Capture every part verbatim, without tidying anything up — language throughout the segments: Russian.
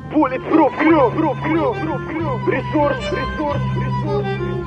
Bulletproof crew, ресурс, ресурс, ресурс.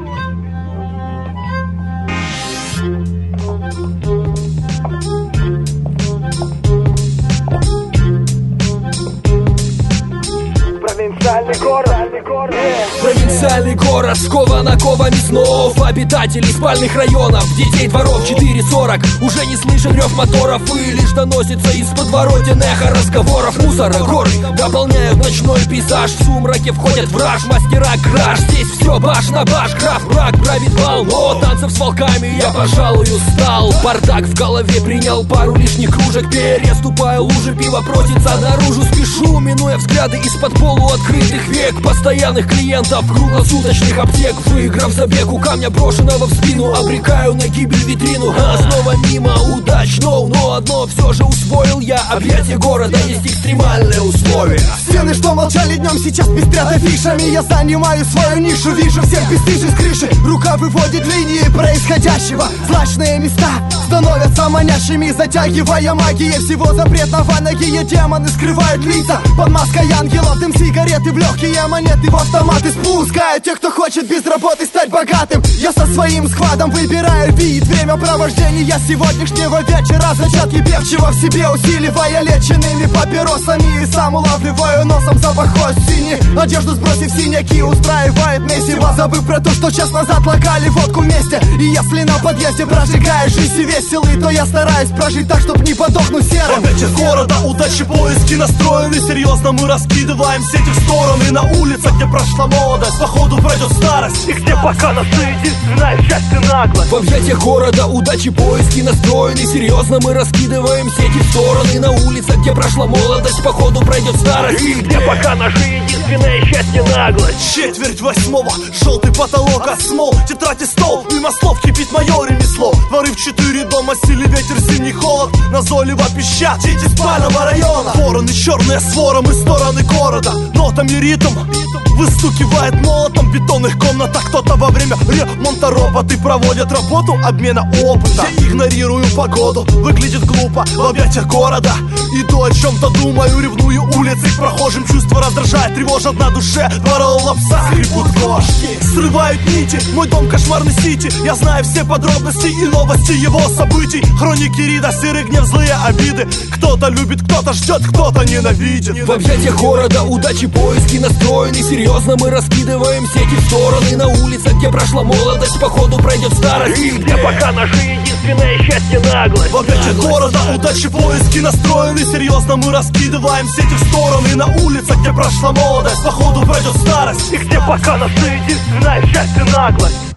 Провинциальный город, провинциальный город, скован оковами снов обитателей спальных районов, детей дворов. Четыре сорок, уже не слышен рев моторов, и лишь доносится из подворотен эхо разговоров. Мусора горы дополняют ночной пейзаж, в сумраке входят враж, мастера краж. Здесь все баш на баш, граф враг правит бал, но танцев с волками я, пожалуй, устал. Бардак в голове принял пару лишних кружек, переступая лужи, пиво просится наружу. Спешу, минуя взгляды из-под полуоткрытых век постоянных клиентов круглосуточных аптек. Выиграв забег у камня, брошенного в спину, обрекаю на гибель витрину. А снова мимо удач, но, но одно все же усвоил я: объятие города есть экстремальные условия. Стены, что молчали днем, сейчас пестрят афишами. Я занимаю свою нишу, вижу всех бесстыжих с крыши. Рука выводит линии происходящего. Злачные места становятся манящими, затягивая магией всего запретного. Ноги демоны скрывают лица под маской ангелов. Дым сигареты в легкие, монеты в автоматы спускают тех, кто хочет без работы стать богатым. Я со своим складом выбираю вид, время провождения сегодняшнего вечера. Зачатки певчего в себе усиливая леченными папиросами. И сам улавливаю носом запах осени. Одежду сбросив синяки, устраивает месиво, забыв про то, что час назад локали водку вместе. И если на подъезде прожигаешь жизнь веселый, то я стараюсь прожить так, чтоб не подохнуть серым. Опять из города удачи поиски настроены. Серьезно мы раскидываем сети в стороны. На улицах, где прошла молодость, походу пройдет старость, и где пока нас единственное счастье наглость. В объятиях города удачи поиски настроены. Серьезно мы раскидываем сети в стороны. На улицах, где прошла молодость, походу пройдет старость, и где пока наше единственное счастье наглость. Четверть восьмого, желтый потолок, осмол, тетрадь и стол. Мимо слов кипит мое ремесло. Дворы в четыре дома, сильный ветер, зимний холод, назойливо пищат дети спального района. Вороны черные с вором из стороны города. Нотами ритм выстукивает молотом в бетонных комнатах. Кто-то во время ремонта роботы проводят работу обмена опыта. Я игнорирую погоду, выглядит глупо в объятиях города. Иду о чем-то думаю, ревную улицы к прохожим. Чувство раздражает, тревожат на душе. Дворового пса скрипут кошки, срывают нити. Мой дом кошмарный сити. Я знаю все подробности и новости его событий. Хроники Рида, серый гнев, злые обиды. Кто-то любит, кто-то ждет, кто-то ненавидит. В объятиях города удачи поиски настроены. Серьезно мы раскидываем сети в стороны. На улицах, где прошла молодость, походу пройдет старость, и где пока наше единственное счастье наглость. В объятиях города удачи поиски настроены. Серьезно мы раскидываем сети в стороны. На улицах, где прошла молодость, походу пройдет старость, и где пока наше единственное счастье наглость.